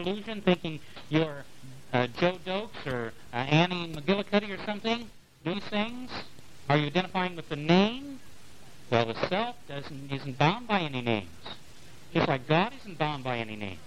illusion thinking you're Joe Dokes or Annie McGillicuddy or something? These things? Are you identifying with the name? Well, the self isn't bound by any names. Just like God isn't bound by any names.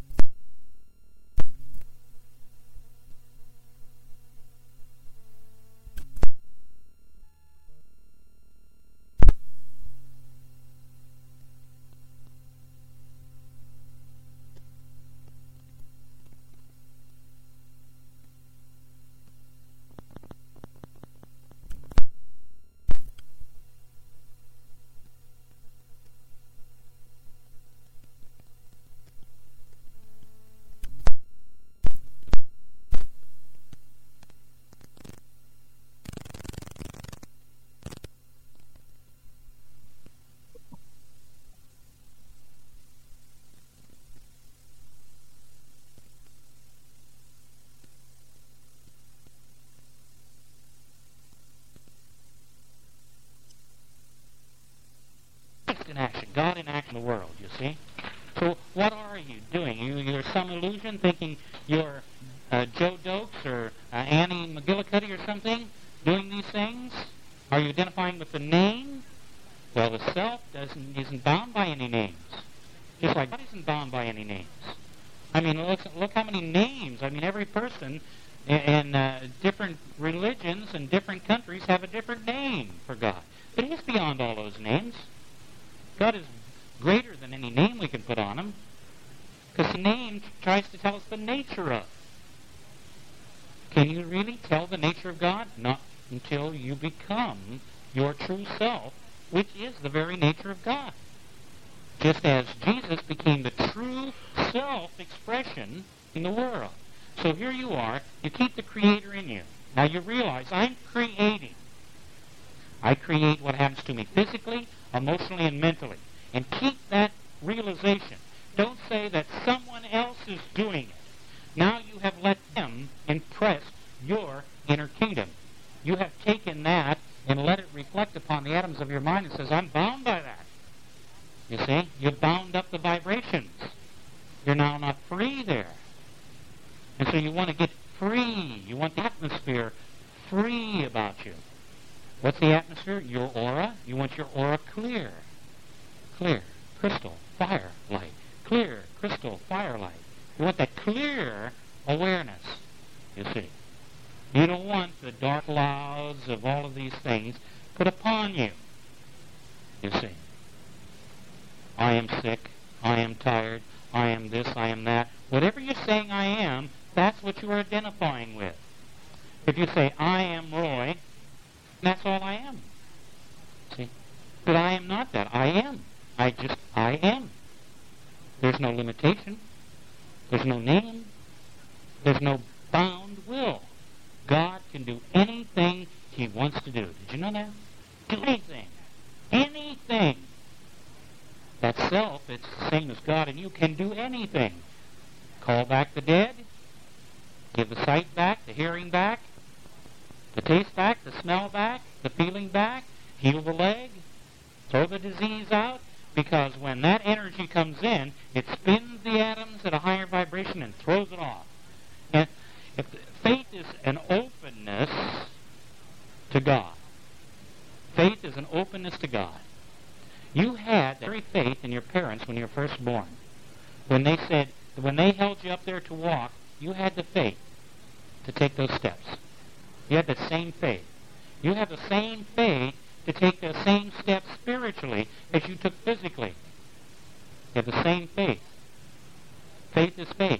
In action, God in action in the world, you see. So what are you doing? You're some illusion thinking you're Joe Dokes or Annie McGillicuddy or something doing these things? Are you identifying with the name? Well, the self isn't bound by any names. Just like God isn't bound by any names. I mean, look how many names. I mean, every person in different religions and different countries have a different name for God. But He's beyond all those names. God is greater than any name we can put on Him, because the name tries to tell us the nature of. Can you really tell the nature of God? Not until you become your true self, which is the very nature of God. Just as Jesus became the true self-expression in the world. So here you are, you keep the Creator in you. Now you realize, I'm creating. I create what happens to me physically, emotionally, and mentally. And keep that realization. Don't say that someone else is doing it. Now you have let them impress your inner kingdom. You have taken that and let it reflect upon the atoms of your mind and says, I'm bound by that. You see? You've bound up the vibrations. You're now not free there. And so you want to get free. You want the atmosphere free about you. What's the atmosphere? Your aura. You want your aura clear. Clear. Crystal. Fire light. Clear. Crystal. Fire light. You want that clear awareness, you see. You don't want the dark clouds of all of these things put upon you, you see. I am sick. I am tired. I am this. I am that. Whatever you're saying I am, that's what you are identifying with. If you say, I am Roy, that's all I am. See? But I am not that. I am. I am. There's no limitation. There's no name. There's no bound will. God can do anything He wants to do. Did you know that? Do anything. Anything. That self, it's the same as God, and you can do anything. Call back the dead. Give the sight back, the hearing back, the taste back, the smell back, the feeling back, heal the leg, throw the disease out, because when that energy comes in, it spins the atoms at a higher vibration and throws it off. And if faith is an openness to God. Faith is an openness to God. You had that very faith in your parents when you were first born. When they held you up there to walk, you had the faith to take those steps. You had the same faith. You have the same faith to take the same steps spiritually as you took physically. You have the same faith. Faith is faith.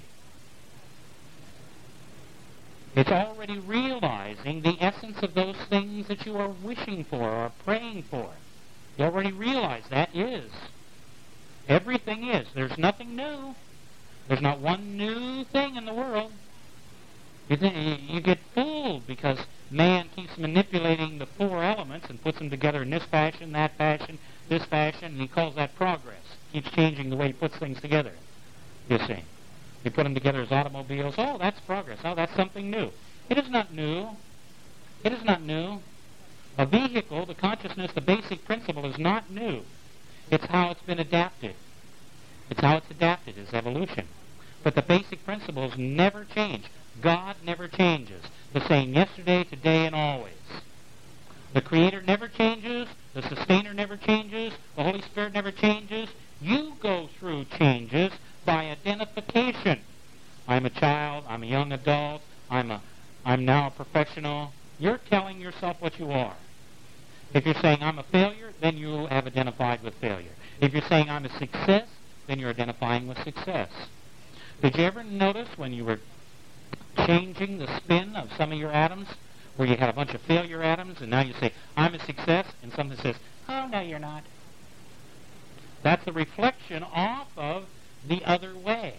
It's already realizing the essence of those things that you are wishing for or praying for. You already realize that is. Everything is. There's nothing new. There's not one new thing in the world. You get fooled because man keeps manipulating the four elements and puts them together in this fashion, that fashion, this fashion, and he calls that progress. Keeps changing the way he puts things together, you see. You put them together as automobiles. Oh, that's progress. Oh, that's something new. It is not new. It is not new. A vehicle, the consciousness, the basic principle is not new. It's how it's been adapted. It's how it's adapted. It's evolution. But the basic principles never change. God never changes. The same yesterday, today, and always. The Creator never changes. The Sustainer never changes. The Holy Spirit never changes. You go through changes by identification. I'm a child. I'm a young adult. I'm now a professional. You're telling yourself what you are. If you're saying I'm a failure, then you have identified with failure. If you're saying I'm a success, then you're identifying with success. Did you ever notice when you were changing the spin of some of your atoms, where you had a bunch of failure atoms, and now you say, I'm a success, and something says, oh, no, you're not. That's a reflection off of the other way.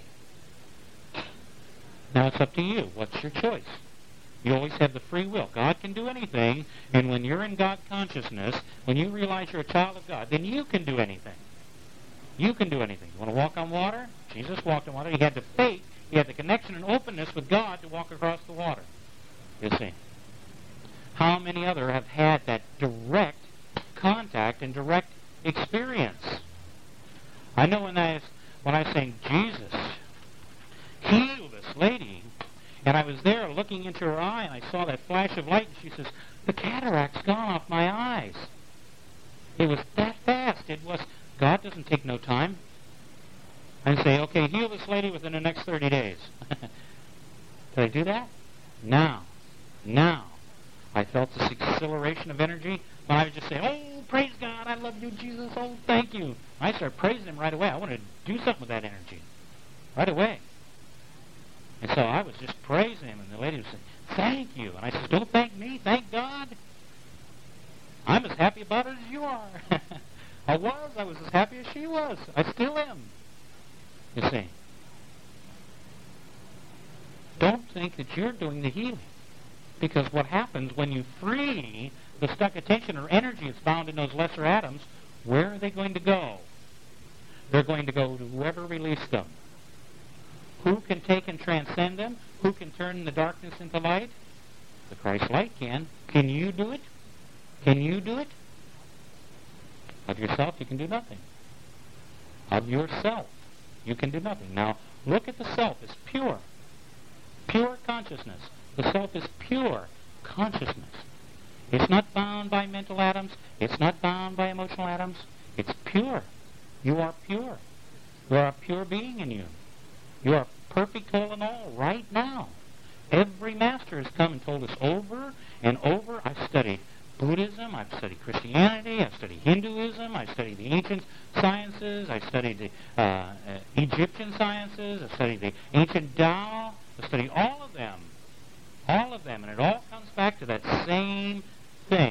Now it's up to you. What's your choice? You always have the free will. God can do anything, and when you're in God consciousness, when you realize you're a child of God, then you can do anything. You can do anything. You want to walk on water? Jesus walked on water. He had the faith, he had the connection and openness with God to walk across the water. You see. How many other have had that direct contact and direct experience? I know when I was saying, Jesus, heal this lady, and I was there looking into her eye, and I saw that flash of light, and she says, the cataract's gone off my eyes. It was that fast. It was, God doesn't take no time. And say, okay, heal this lady within the next 30 days. Did I do that? Now. I felt this acceleration of energy. When I would just say, oh, praise God, I love you, Jesus, oh, thank you. I started praising him right away. I wanted to do something with that energy. Right away. And so I was just praising him, and the lady would say, thank you. And I said, don't thank me, thank God. I'm as happy about it as you are. I was as happy as she was. I still am. You see. Don't think that you're doing the healing. Because what happens when you free the stuck attention or energy that's found in those lesser atoms, where are they going to go? They're going to go to whoever released them. Who can take and transcend them? Who can turn the darkness into light? The Christ light can. Can you do it? Can you do it? Of yourself, you can do nothing. Of yourself, you can do nothing. Now, look at the self. It's pure. Pure consciousness. The self is pure consciousness. It's not bound by mental atoms. It's not bound by emotional atoms. It's pure. You are pure. You are a pure being in you. You are perfect whole and all right now. Every master has come and told us over and over. I've studied Buddhism, I've studied Christianity, I've studied Hinduism, I've studied the ancient sciences, I've studied the Egyptian sciences, I've studied the ancient Tao, I've studied all of them, and it all comes back to that same thing.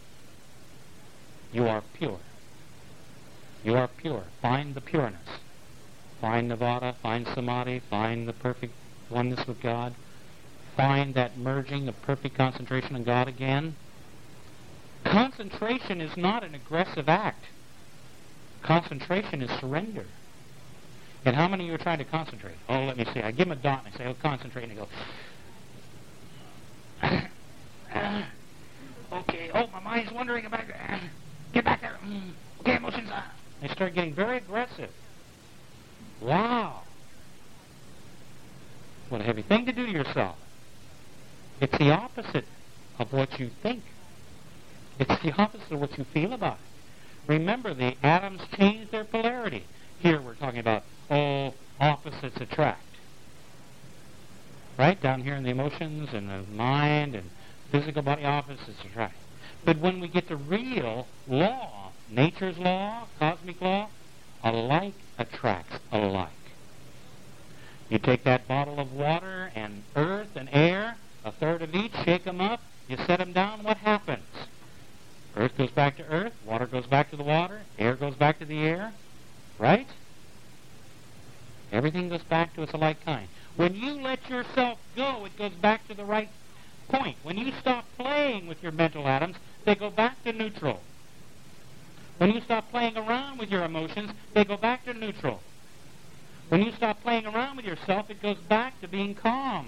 You are pure. You are pure. Find the pureness. Find Nirvana, find Samadhi, find the perfect oneness with God. Find that merging of perfect concentration on God again. Concentration is not an aggressive act. Concentration is surrender. And how many of you are trying to concentrate? Oh, let me see. I give them a dot and I say, oh, concentrate. And they go, okay, oh, my mind's wandering about. Get back there. Okay, emotions. They start getting very aggressive. Wow. What a heavy thing to do to yourself. It's the opposite of what you think. It's the opposite of what you feel about it. Remember, the atoms change their polarity. Here we're talking about, opposites attract. Right? Down here in the emotions and the mind and physical body, opposites attract. But when we get to real law, nature's law, cosmic law, alike attracts alike. You take that bottle of water and earth and air, a third of each, shake them up, you set them down, what happens? Earth goes back to earth, water goes back to the water, air goes back to the air, right? Everything goes back to its alike kind. When you let yourself go, it goes back to the right point. When you stop playing with your mental atoms, they go back to neutral. When you stop playing around with your emotions, they go back to neutral. When you stop playing around with yourself, it goes back to being calm.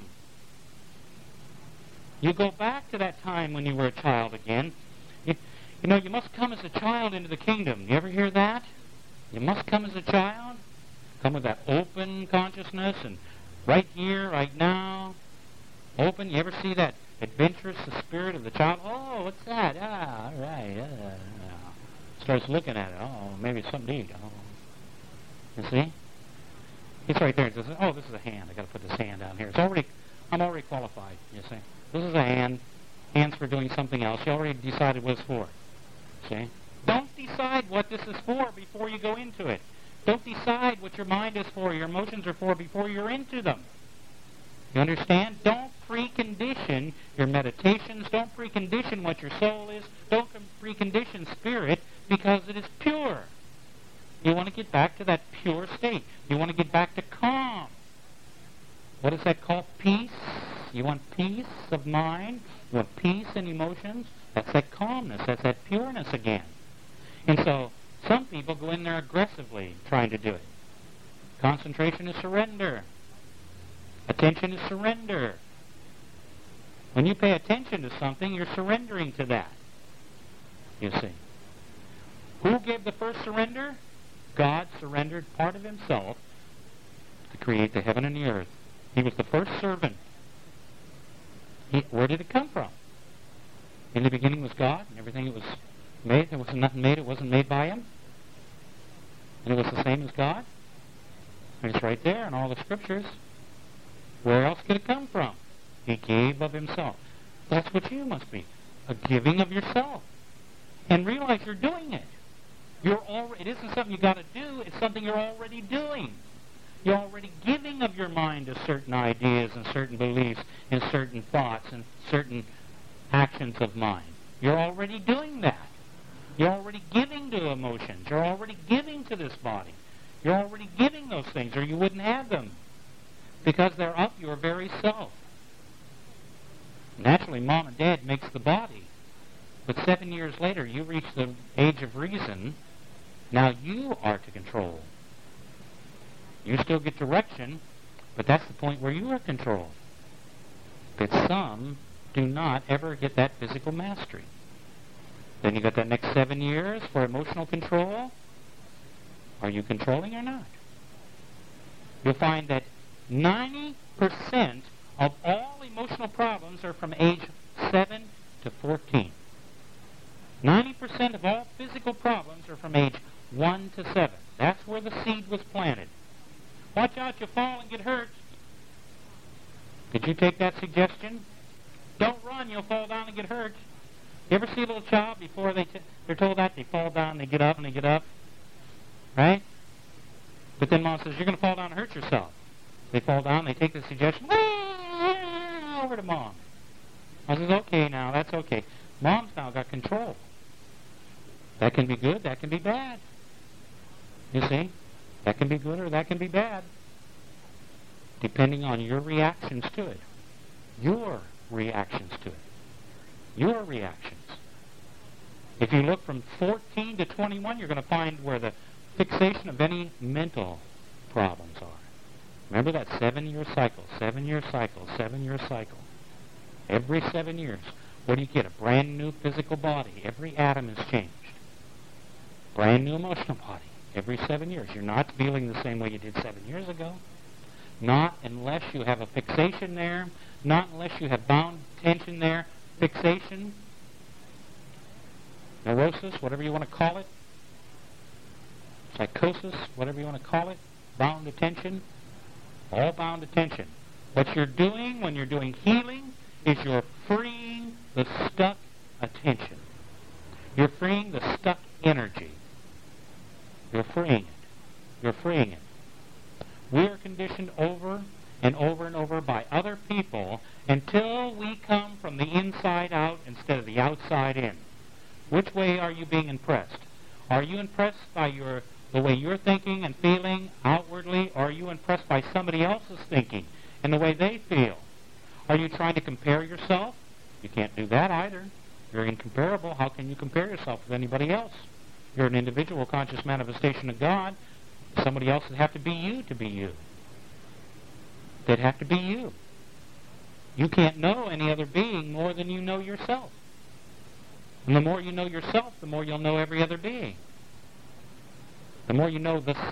You go back to that time when you were a child again. You know, you must come as a child into the kingdom. You ever hear that? You must come as a child? Come with that open consciousness and right here, right now. Open. You ever see that adventurous spirit of the child? Oh, what's that? Ah, all right. Starts looking at it. Oh, maybe it's something to eat. Oh. You see? It's right there. It says, oh, this is a hand. I got to put this hand down here. I'm already qualified, you see. This is a hand. Hands for doing something else. You already decided what it's for. See? Don't decide what this is for before you go into it. Don't decide what your mind is for, your emotions are for, before you're into them. You understand? Don't precondition your meditations. Don't precondition what your soul is. Don't precondition spirit, because it is pure. You want to get back to that pure state. You want to get back to calm. What is that called? Peace. You want peace of mind. You want peace in emotions. That's that calmness. That's that pureness again. And so some people go in there aggressively trying to do it. Concentration is surrender. Attention is surrender. When you pay attention to something, you're surrendering to that. You see. Who gave the first surrender? God surrendered part of himself to create the heaven and the earth. He was the first servant. Where did it come from? In the beginning was God, and everything it was made. There wasn't nothing made. It wasn't made by him. And it was the same as God. And it's right there in all the scriptures. Where else could it come from? He gave of himself. That's what you must be. A giving of yourself. And realize you're doing it. It isn't something you got to do. It's something you're already doing. You're already giving of your mind to certain ideas and certain beliefs and certain thoughts and certain actions of mind. You're already doing that. You're already giving to emotions. You're already giving to this body. You're already giving those things, or you wouldn't have them, because they're of your very self. Naturally, mom and dad makes the body. But 7 years later, you reach the age of reason. Now you are to control. You still get direction, but that's the point where you are controlled. But some do not ever get that physical mastery. Then you got that next 7 years for emotional control. Are you controlling or not? You'll find that 90% of all emotional problems are from age 7 to 14. 90% of all physical problems are from age 1 to 7. That's where the seed was planted. Watch out, you'll fall and get hurt. Did you take that suggestion? Don't run, you'll fall down and get hurt. You ever see a little child before they're told that? They fall down, they get up, and they get up. Right? But then mom says, you're going to fall down and hurt yourself. They fall down, they take the suggestion, over to mom. I says, okay now, that's okay. Mom's now got control. That can be good, that can be bad. You see? That can be good or that can be bad, depending on your reactions to it. Your reactions to it. Your reactions. If you look from 14 to 21, you're going to find where the fixation of any mental problems are. Remember that 7-year cycle, 7-year cycle, 7-year cycle. Every 7 years, what do you get? A brand new physical body. Every atom is changed. Brand new emotional body. Every 7 years. You're not feeling the same way you did 7 years ago. Not unless you have a fixation there. Not unless you have bound tension there. Fixation. Neurosis, whatever you want to call it. Psychosis, whatever you want to call it. Bound attention. All bound attention. What you're doing when you're doing healing is you're freeing the stuck attention. You're freeing the stuck energy. You're freeing it. You're freeing it. We are conditioned over and over and over by other people until we come from the inside out instead of the outside in. Which way are you being impressed? Are you impressed by the way you're thinking and feeling outwardly, or are you impressed by somebody else's thinking and the way they feel? Are you trying to compare yourself? You can't do that either. You're incomparable. How can you compare yourself with anybody else? You're an individual conscious manifestation of God. Somebody else would have to be you to be you. They'd have to be you. You can't know any other being more than you know yourself. And the more you know yourself, the more you'll know every other being. The more you know the self,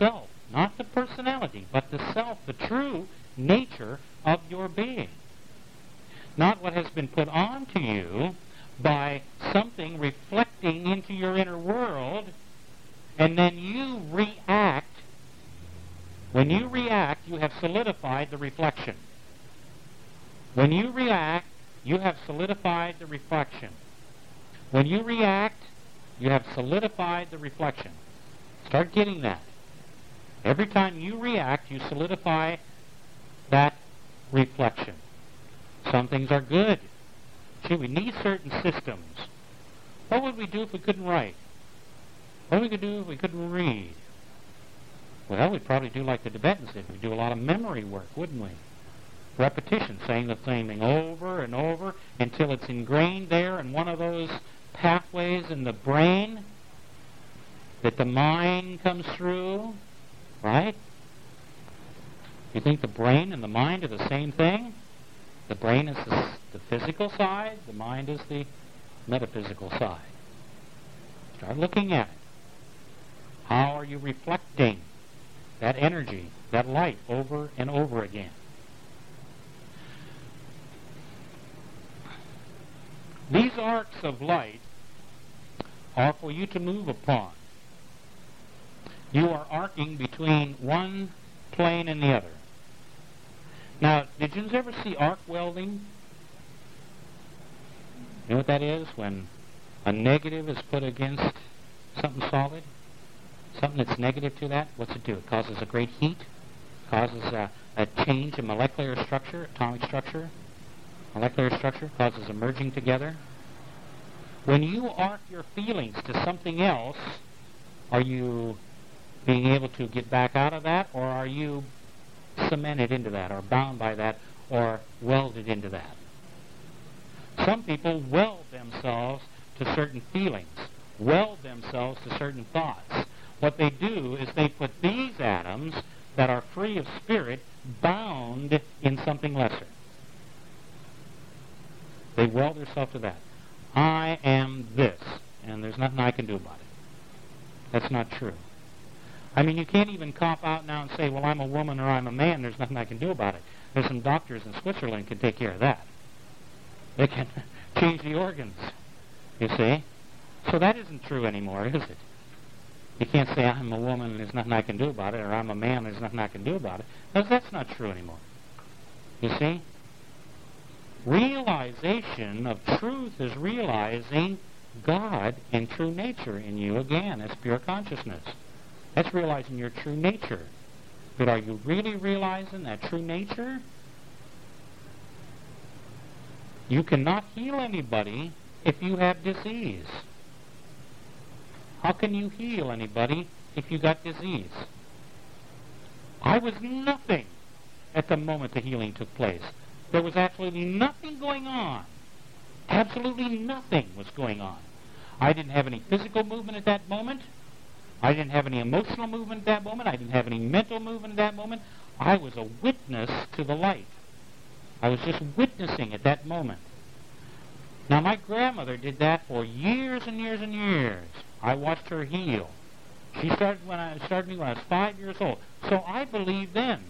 not the personality, but the self, the true nature of your being. Not what has been put onto you by something reflecting into your inner world, and then you react. When you react, you have solidified the reflection. When you react, you have solidified the reflection. When you react, you have solidified the reflection. Start getting that. Every time you react, you solidify that reflection. Some things are good. Gee, we need certain systems. What would we do if we couldn't write? What would we do if we couldn't read? Well, we'd probably do like the Tibetans did. We'd do a lot of memory work, wouldn't we? Repetition, saying the same thing over and over until it's ingrained there in one of those pathways in the brain that the mind comes through, right? You think the brain and the mind are the same thing? The brain is the physical side, the mind is the metaphysical side. Start looking at it. How are you reflecting that energy, that light, over and over again? These arcs of light are for you to move upon. You are arcing between one plane and the other. Now, did you ever see arc welding? You know what that is? When a negative is put against something solid, something that's negative to that, what's it do? It causes a great heat, causes a change in molecular structure, atomic structure. Molecular structure causes a merging together. When you arc your feelings to something else, are you being able to get back out of that, or are you cemented into that, or bound by that, or welded into that? Some people weld themselves to certain feelings, weld themselves to certain thoughts. What they do is they put these atoms that are free of spirit bound in something lesser. They weld themselves to that. I am this, and there's nothing I can do about it. That's not true. I mean, you can't even cop out now and say, well, I'm a woman or I'm a man, there's nothing I can do about it. There's some doctors in Switzerland can take care of that. They can change the organs, you see. So that isn't true anymore, is it? You can't say, I'm a woman and there's nothing I can do about it, or I'm a man and there's nothing I can do about it. That's not true anymore. You see? Realization of truth is realizing God and true nature in you again. That's pure consciousness. That's realizing your true nature. But are you really realizing that true nature? You cannot heal anybody if you have disease. How can you heal anybody if you got disease? I was nothing at the moment the healing took place. There was absolutely nothing going on. Absolutely nothing was going on. I didn't have any physical movement at that moment. I didn't have any emotional movement at that moment. I didn't have any mental movement at that moment. I was a witness to the light. I was just witnessing at that moment. Now, my grandmother did that for years and years and years. I watched her heal. She started when I was 5 years old. So I believed then.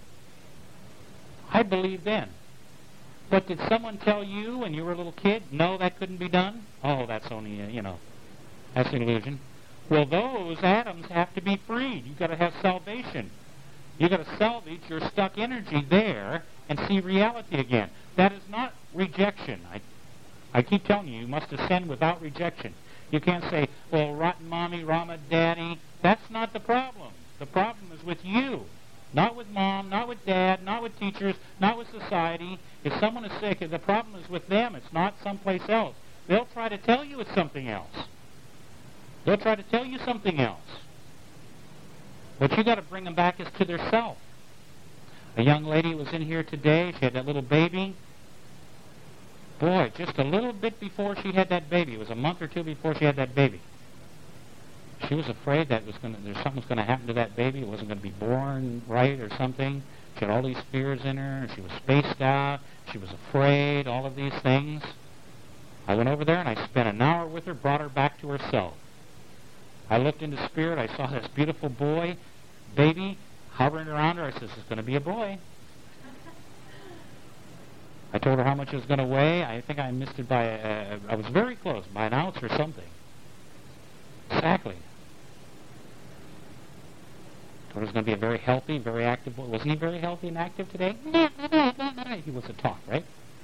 I believed then. But did someone tell you when you were a little kid, no, that couldn't be done? Oh, that's only, that's an illusion. Well, those atoms have to be freed. You've got to have salvation. You've got to salvage your stuck energy there and see reality again. That is not rejection. I keep telling you, you must ascend without rejection. You can't say, well, rotten mommy, Rama daddy. That's not the problem. The problem is with you. Not with mom, not with dad, not with teachers, not with society. If someone is sick, the problem is with them. It's not someplace else. They'll try to tell you it's something else. They'll try to tell you something else. What you got to bring them back is to their self. A young lady was in here today. She had that little baby. Boy, just a little bit before she had that baby. It was a month or two before she had that baby. She was afraid that there's something was going to happen to that baby. It wasn't going to be born right or something. She had all these fears in her. She was spaced out. She was afraid, all of these things. I went over there and I spent an hour with her, brought her back to herself. I looked into spirit. I saw this beautiful boy baby hovering around her. I says, it's going to be a boy. I told her how much it was going to weigh. I think I missed it by, I was very close, by an ounce or something. Exactly. Told her it was going to be a very healthy, very active boy. Wasn't he very healthy and active today? He was a talk, right?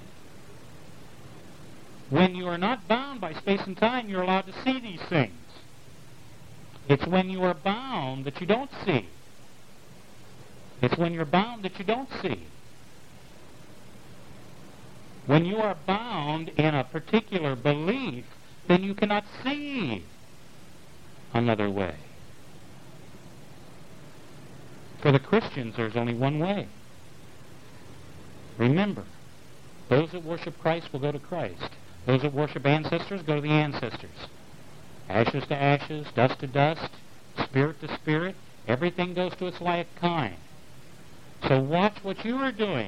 When you are not bound by space and time, you're allowed to see these things. It's when you are bound that you don't see. It's when you're bound that you don't see. When you are bound in a particular belief, then you cannot see another way. For the Christians, there's only one way. Remember, those that worship Christ will go to Christ. Those that worship ancestors go to the ancestors. Ashes to ashes, dust to dust, spirit to spirit. Everything goes to its like kind. So watch what you are doing.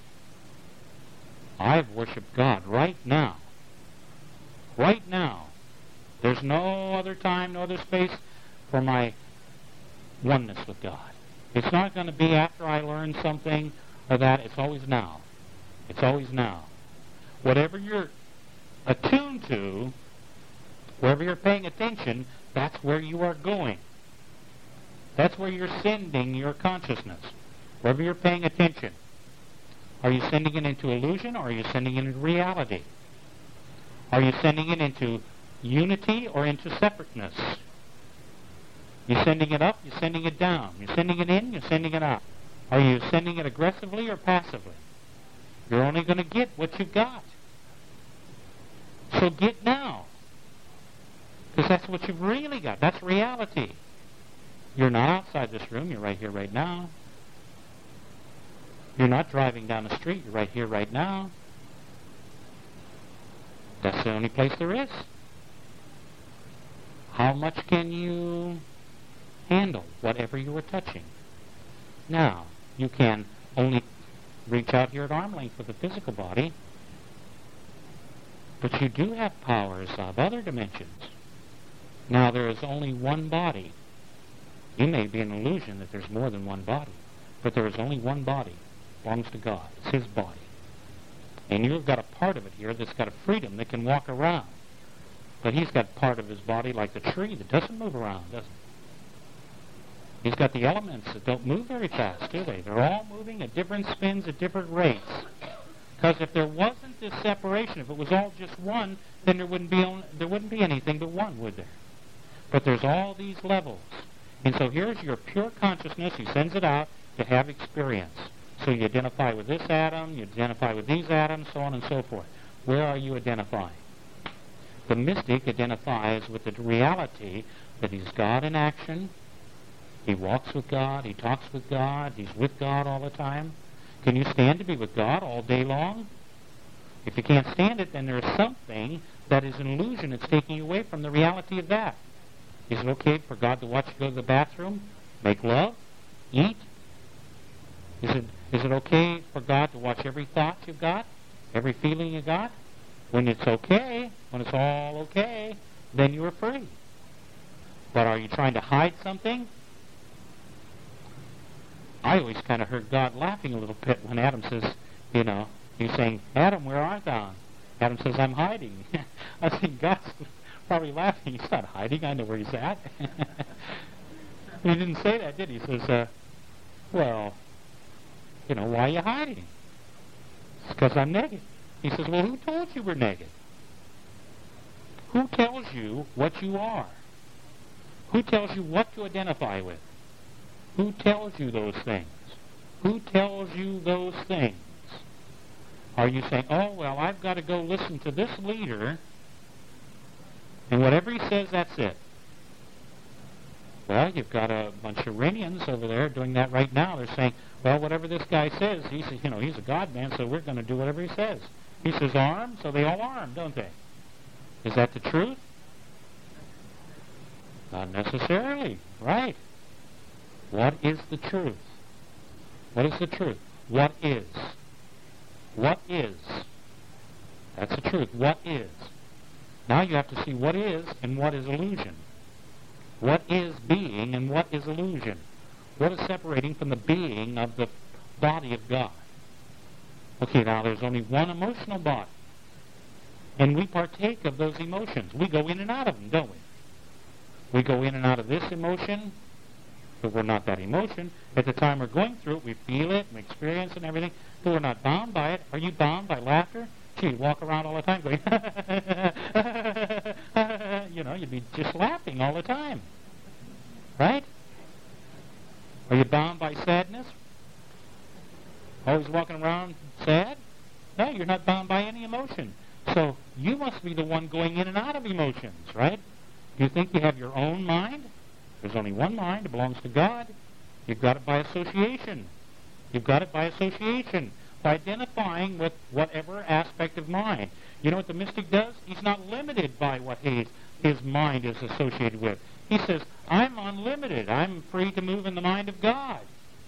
I've worshipped God right now. Right now. There's no other time, no other space for my oneness with God. It's not going to be after I learn something or that. It's always now. It's always now. Whatever you're attuned to, wherever you're paying attention, that's where you are going. That's where you're sending your consciousness. Wherever you're paying attention. Are you sending it into illusion, or are you sending it into reality? Are you sending it into unity or into separateness? You're sending it up, you're sending it down. You're sending it in, you're sending it out. Are you sending it aggressively or passively? You're only going to get what you've got. So get now. Because that's what you've really got. That's reality. You're not outside this room. You're right here, right now. You're not driving down the street. You're right here, right now. That's the only place there is. How much can you handle whatever you are touching? Now, you can only reach out here at arm length with the physical body, but you do have powers of other dimensions. Now, there is only one body. You may be an illusion that there's more than one body, but there is only one body. It belongs to God. It's His body. And you've got a part of it here that's got a freedom that can walk around. But He's got part of His body like the tree that doesn't move around, doesn't it? He's got the elements that don't move very fast, do they? They're all moving at different spins at different rates. Because if there wasn't this separation, if it was all just one, then there wouldn't be anything but one, would there? But there's all these levels. And so here's your pure consciousness. He sends it out to have experience. So you identify with this atom, you identify with these atoms, so on and so forth. Where are you identifying? The mystic identifies with the reality that he's God in action. He walks with God, he talks with God, he's with God all the time. Can you stand to be with God all day long? If you can't stand it, then there's something that is an illusion that's taking you away from the reality of that. Is it okay for God to watch you go to the bathroom, make love, eat? Is it okay for God to watch every thought you've got, every feeling you got? When it's okay, when it's all okay, then you are free. But are you trying to hide something? I always kind of heard God laughing a little bit when Adam says, he's saying, Adam, where art thou? Adam says, I'm hiding. I think God's probably laughing. He's not hiding. I know where he's at. He didn't say that, did he? He says, why are you hiding? It's because I'm naked. He says, well, who told you we're naked? Who tells you what you are? Who tells you what to identify with? Who tells you those things? Who tells you those things? Are you saying, oh, well, I've got to go listen to this leader, and whatever he says, that's it? Well, you've got a bunch of Iranians over there doing that right now. They're saying, well, whatever this guy says, he says, he's a God man, so we're going to do whatever he says. He says arm, so they all arm, don't they? Is that the truth? Not necessarily. Right. What is the truth? What is the truth? What is? What is? That's the truth. What is? Now you have to see what is and what is illusion. What is being and what is illusion? What is separating from the being of the body of God? Okay, now there's only one emotional body. And we partake of those emotions. We go in and out of them, don't we? We go in and out of this emotion, but we're not that emotion. At the time we're going through it, we feel it and experience it and everything, but we're not bound by it. Are you bound by laughter? Gee, you walk around all the time going, you know, you'd be just laughing all the time. Right? Are you bound by sadness? Always walking around sad? No, you're not bound by any emotion. So you must be the one going in and out of emotions, right? Do you think you have your own mind? There's only one mind. It belongs to God. You've got it by association. You've got it by association, by identifying with whatever aspect of mind. You know what the mystic does? He's not limited by what his mind is associated with. He says, I'm unlimited. I'm free to move in the mind of God.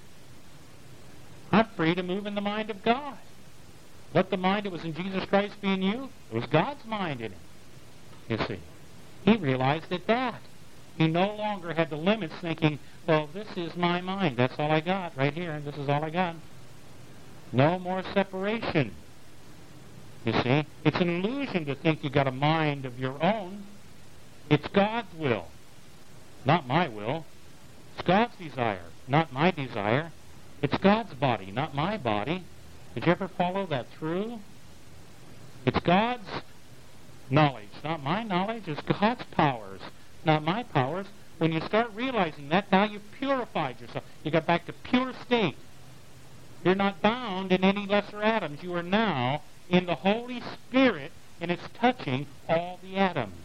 I'm free to move in the mind of God. Let the mind that was in Jesus Christ be in you. It was God's mind in him. You see. He realized that. He no longer had the limits thinking, well, this is my mind. That's all I got right here. This is all I got. No more separation. You see. It's an illusion to think you got a mind of your own. It's God's will. Not my will. It's God's desire, not my desire. It's God's body, not my body. Did you ever follow that through? It's God's knowledge, not my knowledge. It's God's powers, not my powers. When you start realizing that, now you've purified yourself. You got back to pure state. You're not bound in any lesser atoms. You are now in the Holy Spirit, and it's touching all the atoms.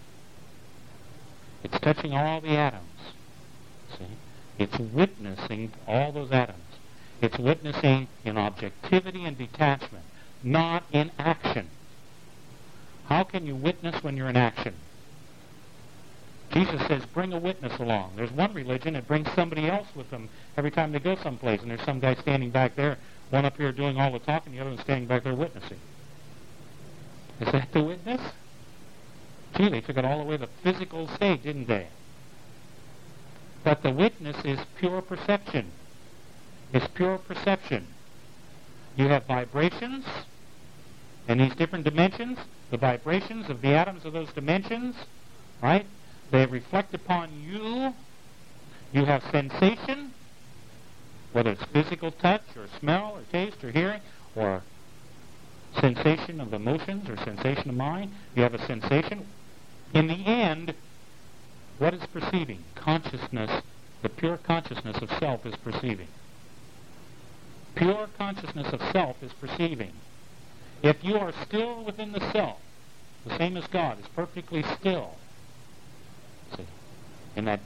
It's touching all the atoms. See? It's witnessing all those atoms. It's witnessing in objectivity and detachment, not in action. How can you witness when you're in action? Jesus says, bring a witness along. There's one religion that brings somebody else with them every time they go someplace, and there's some guy standing back there, one up here doing all the talking, the other one standing back there witnessing. Is that the witness? Gee, they took it all the way to the physical state, didn't they? But the witness is pure perception. It's pure perception. You have vibrations in these different dimensions, the vibrations of the atoms of those dimensions, right? They reflect upon you. You have sensation, whether it's physical touch or smell or taste or hearing or sensation of emotions or sensation of mind. You have a sensation. In the end, what is perceiving? Consciousness. The pure consciousness of self is perceiving. Pure consciousness of self is perceiving. If you are still within the self, the same as God is perfectly still. See, in the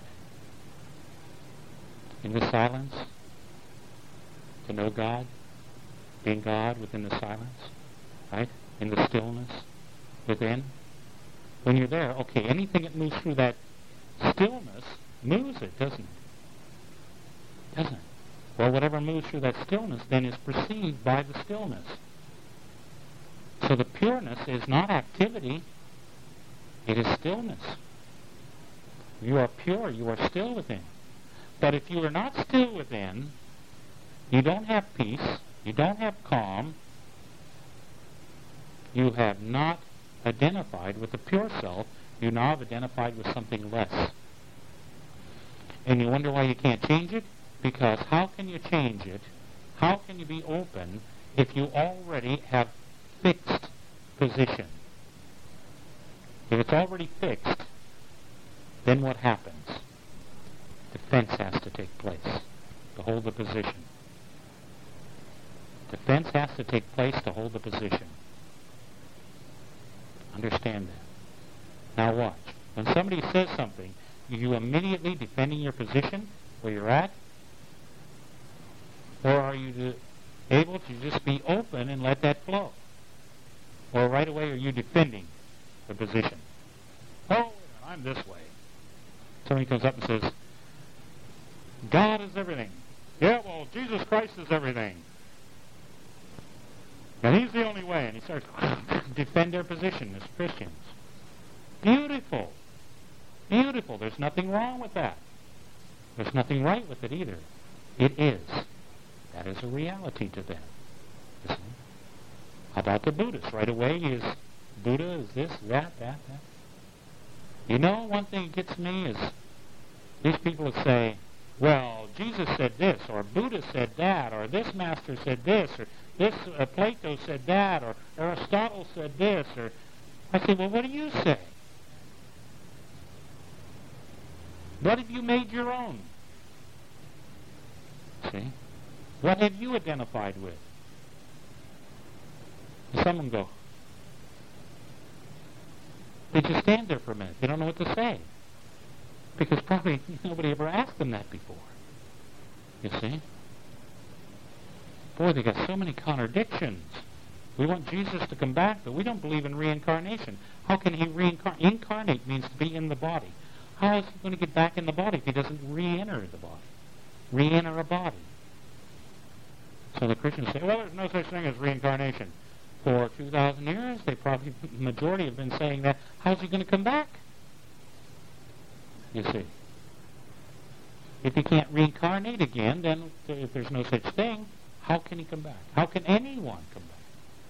silence, to know God, being God within the silence, right? In the stillness within. When you're there, okay, anything that moves through that stillness moves it, doesn't it? Doesn't it? Well, whatever moves through that stillness then is perceived by the stillness. So the pureness is not activity, it is stillness. You are pure, you are still within. But if you are not still within, you don't have peace, you don't have calm, you have not identified with the pure self, you now have identified with something less. And you wonder why you can't change it? Because how can you change it? How can you be open if you already have fixed position? If it's already fixed, then what happens? Defense has to take place to hold the position. Defense has to take place to hold the position. Understand that. Now watch. When somebody says something, are you immediately defending your position where you're at? Or are you able to just be open and let that flow? Or right away are you defending the position? Oh, I'm this way. Somebody comes up and says, God is everything. Yeah, well, Jesus Christ is everything. And he's the only way. And he starts to defend their position as Christians. Beautiful. Beautiful. There's nothing wrong with that. There's nothing right with it either. It is. That is a reality to them. You see? How about the Buddhists? Right away, Buddha is this, that. You know, one thing that gets me is these people would say, well, Jesus said this, or Buddha said that, or this master said this, or this Plato said that, or Aristotle said this, or I say, well, what do you say? What have you made your own? See? What have you identified with? And some of them go, they just stand there for a minute. They don't know what to say. Because probably nobody ever asked them that before. You see? Boy, they got so many contradictions. We want Jesus to come back, but we don't believe in reincarnation. How can he reincarnate? Incarnate means to be in the body. How is he going to get back in the body if he doesn't re-enter the body? Re-enter a body. So the Christians say, well, there's no such thing as reincarnation. For 2,000 years, the majority have been saying that. How's he going to come back? You see. If he can't reincarnate again, then if there's no such thing, how can he come back? How can anyone come back?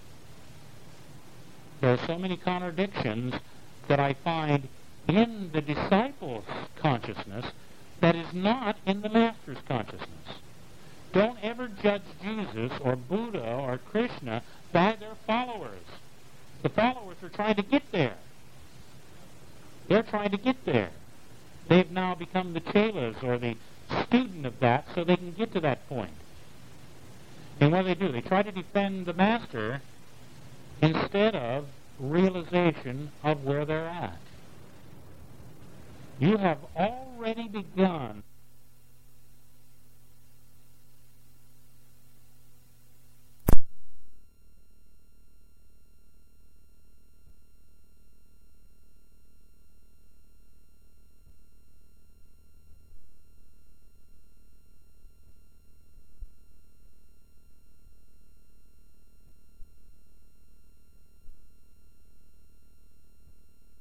There are so many contradictions that I find in the disciples' consciousness that is not in the Master's consciousness. Don't ever judge Jesus or Buddha or Krishna by their followers. The followers are trying to get there. They're trying to get there. They've now become the chelas or the student of that so they can get to that point. And what do? They try to defend the Master instead of realization of where they're at. You have already begun